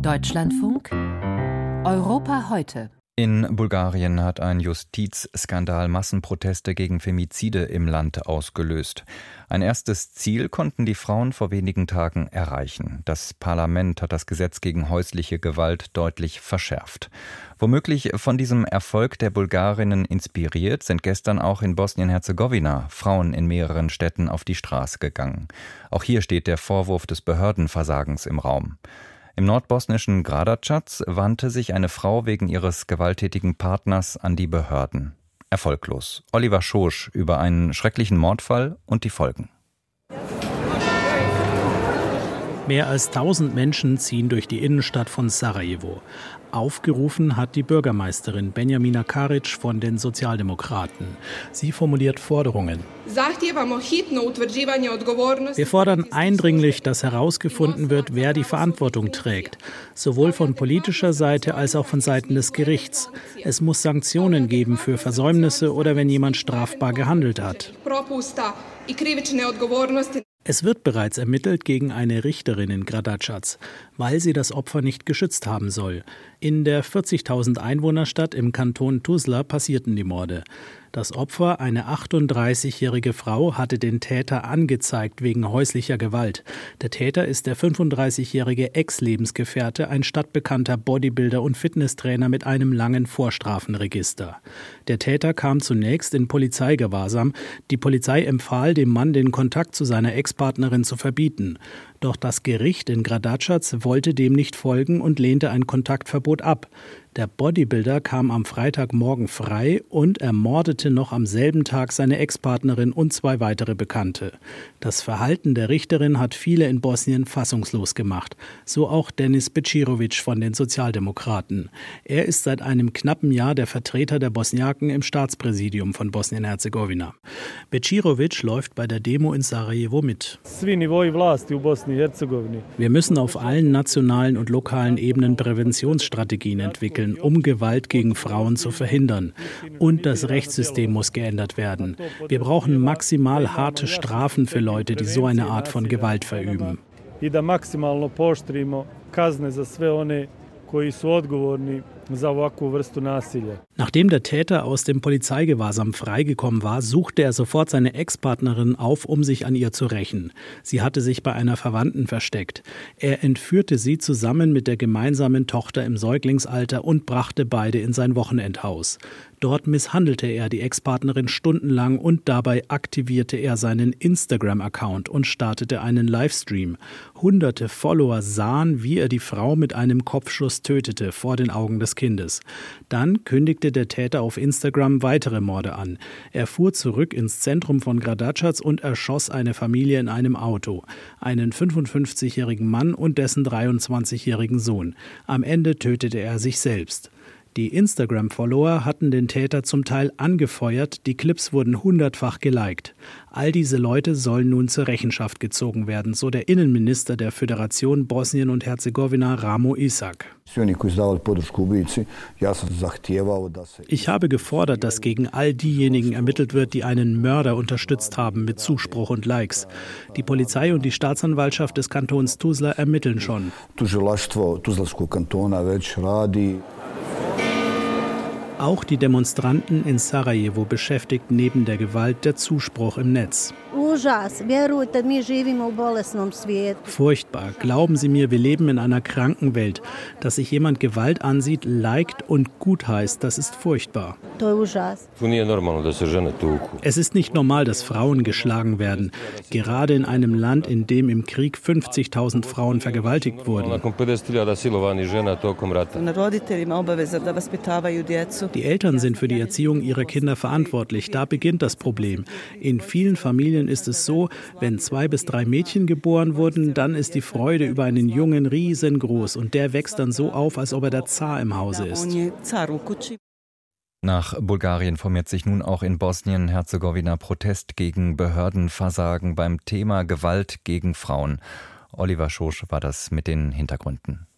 Deutschlandfunk Europa heute. In Bulgarien hat ein Justizskandal Massenproteste gegen Femizide im Land ausgelöst. Ein erstes Ziel konnten die Frauen vor wenigen Tagen erreichen. Das Parlament hat das Gesetz gegen häusliche Gewalt deutlich verschärft. Womöglich von diesem Erfolg der Bulgarinnen inspiriert, sind gestern auch in Bosnien-Herzegowina Frauen in mehreren Städten auf die Straße gegangen. Auch hier steht der Vorwurf des Behördenversagens im Raum. Im nordbosnischen Gradacac wandte sich eine Frau wegen ihres gewalttätigen Partners an die Behörden. Erfolglos. Oliver Schosch über einen schrecklichen Mordfall und die Folgen. Mehr als 1000 Menschen ziehen durch die Innenstadt von Sarajevo. Aufgerufen hat die Bürgermeisterin Benjamina Karic von den Sozialdemokraten. Sie formuliert Forderungen. Wir fordern eindringlich, dass herausgefunden wird, wer die Verantwortung trägt, sowohl von politischer Seite als auch von Seiten des Gerichts. Es muss Sanktionen geben für Versäumnisse oder wenn jemand strafbar gehandelt hat. Es wird bereits ermittelt gegen eine Richterin in Gradacac, weil sie das Opfer nicht geschützt haben soll. In der 40.000 Einwohnerstadt im Kanton Tuzla passierten die Morde. Das Opfer, eine 38-jährige Frau, hatte den Täter angezeigt wegen häuslicher Gewalt. Der Täter ist der 35-jährige Ex-Lebensgefährte, ein stadtbekannter Bodybuilder und Fitnesstrainer mit einem langen Vorstrafenregister. Der Täter kam zunächst in Polizeigewahrsam. Die Polizei empfahl dem Mann, den Kontakt zu seiner Ex-Partnerin zu verbieten. Doch das Gericht in Gradacac wollte dem nicht folgen und lehnte ein Kontaktverbot ab. Der Bodybuilder kam am Freitagmorgen frei und ermordete noch am selben Tag seine Ex-Partnerin und 2 weitere Bekannte. Das Verhalten der Richterin hat viele in Bosnien fassungslos gemacht. So auch Denis Bećirović von den Sozialdemokraten. Er ist seit einem knappen Jahr der Vertreter der Bosniaken im Staatspräsidium von Bosnien-Herzegowina. Bećirović läuft bei der Demo in Sarajevo mit. Wir müssen auf allen nationalen und lokalen Ebenen Präventionsstrategien entwickeln, um Gewalt gegen Frauen zu verhindern. Und das Rechtssystem muss geändert werden. Wir brauchen maximal harte Strafen für Leute, die so eine Art von Gewalt verüben. Nachdem der Täter aus dem Polizeigewahrsam freigekommen war, suchte er sofort seine Ex-Partnerin auf, um sich an ihr zu rächen. Sie hatte sich bei einer Verwandten versteckt. Er entführte sie zusammen mit der gemeinsamen Tochter im Säuglingsalter und brachte beide in sein Wochenendhaus. Dort misshandelte er die Ex-Partnerin stundenlang und dabei aktivierte er seinen Instagram-Account und startete einen Livestream. Hunderte Follower sahen, wie er die Frau mit einem Kopfschuss tötete vor den Augen des Kindes. Dann kündigte der Täter auf Instagram weitere Morde an. Er fuhr zurück ins Zentrum von Gradacac und erschoss eine Familie in einem Auto. Einen 55-jährigen Mann und dessen 23-jährigen Sohn. Am Ende tötete er sich selbst. Die Instagram-Follower hatten den Täter zum Teil angefeuert, die Clips wurden 100-fach geliked. All diese Leute sollen nun zur Rechenschaft gezogen werden, so der Innenminister der Föderation Bosnien und Herzegowina, Ramo Isac. Ich habe gefordert, dass gegen all diejenigen ermittelt wird, die einen Mörder unterstützt haben mit Zuspruch und Likes. Die Polizei und die Staatsanwaltschaft des Kantons Tuzla ermitteln schon. Auch die Demonstranten in Sarajevo beschäftigt neben der Gewalt der Zuspruch im Netz. Furchtbar. Glauben Sie mir, wir leben in einer kranken Welt. Dass sich jemand Gewalt ansieht, liked und gutheißt, das ist furchtbar. Es ist nicht normal, dass Frauen geschlagen werden. Gerade in einem Land, in dem im Krieg 50.000 Frauen vergewaltigt wurden. Die Eltern sind für die Erziehung ihrer Kinder verantwortlich. Da beginnt das Problem. In vielen Familien ist es so, wenn 2 bis 3 Mädchen geboren wurden, dann ist die Freude über einen Jungen riesengroß und der wächst dann so auf, als ob er der Zar im Hause ist. Nach Bulgarien formiert sich nun auch in Bosnien-Herzegowina Protest gegen Behördenversagen beim Thema Gewalt gegen Frauen. Oliver Schosch war das mit den Hintergründen.